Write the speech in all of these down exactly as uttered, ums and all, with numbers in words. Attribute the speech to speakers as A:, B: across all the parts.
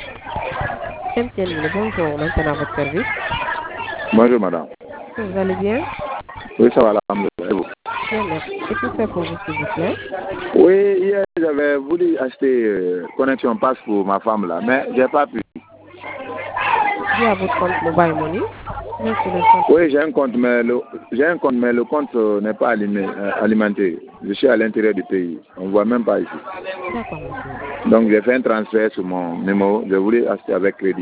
A: M T N, bonjour, maintenant à votre service.
B: Bonjour madame.
A: Vous allez bien?
B: Oui, ça va, alhamdoulilah.
A: Bien, merci. Qu'est-ce que faire pour vous, s'il vous plaît?
B: Oui, hier j'avais voulu acheter euh, connexion passe pour ma femme là, mais j'ai pas pu.
A: Via votre compte Mobile Money?
B: Oui, j'ai un compte, mais le, j'ai un compte, mais le compte euh, n'est pas allumé, euh, alimenté. Je suis à l'intérieur du pays. On ne voit même pas ici.
A: D'accord, monsieur.
B: Donc j'ai fait un transfert sur mon numéro. Je voulais acheter avec crédit.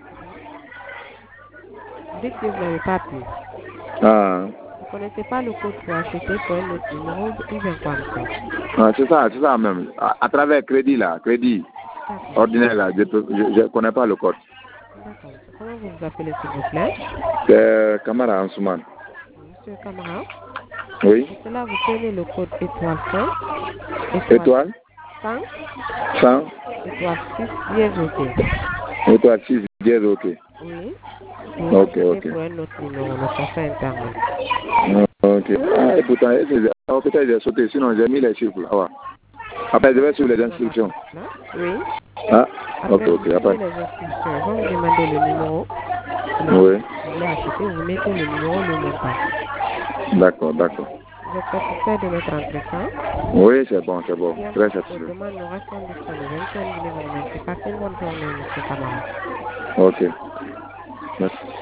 A: Dès que vous n'avez pas pu,
B: Ah,
A: vous ne connaissez pas le code pour acheter pour un autre numéro ou bien quoi, monsieur?
B: ah c'est ça, c'est ça même. À, à travers crédit là, crédit ordinaire là, je ne je, je connais pas le code.
A: D'accord, monsieur. Comment vous vous appelez, s'il vous plaît?
B: C'est Kamara Ansouman.
A: Monsieur Camara.
B: Oui.
A: Et cela, vous prenez le code étoile cent,
B: Étoile
A: cent,
B: cent,
A: étoile six, dièse OK.
B: étoile six, dièse OK.
A: Oui.
B: Ok, ok.
A: Pour un autre numéro, le forfait internet.
B: Ok. Ah, et pourtant, oh, peut-être j'ai sauté, sinon j'ai mis les chiffres là. Ouais. Après, je vais sur les instructions.
A: Oui.
B: Ah, ok,
A: Après,
B: ok.
A: vous
B: Après.
A: suivez les instructions. Ils vont vous demander le numéro.
B: Oui.
A: Vous voulez acheter, vous mettez le numéro, le montant.
B: D'accord, d'accord.
A: Vous êtes satisfait de notre entretien?
B: Oui, c'est bon, c'est bon. Très
A: Vos
B: satisfait.
A: demandes nous restent disponibles. M T N vous remercie. Passez une bonne journée, monsieur Camara.
B: Ok. Merci.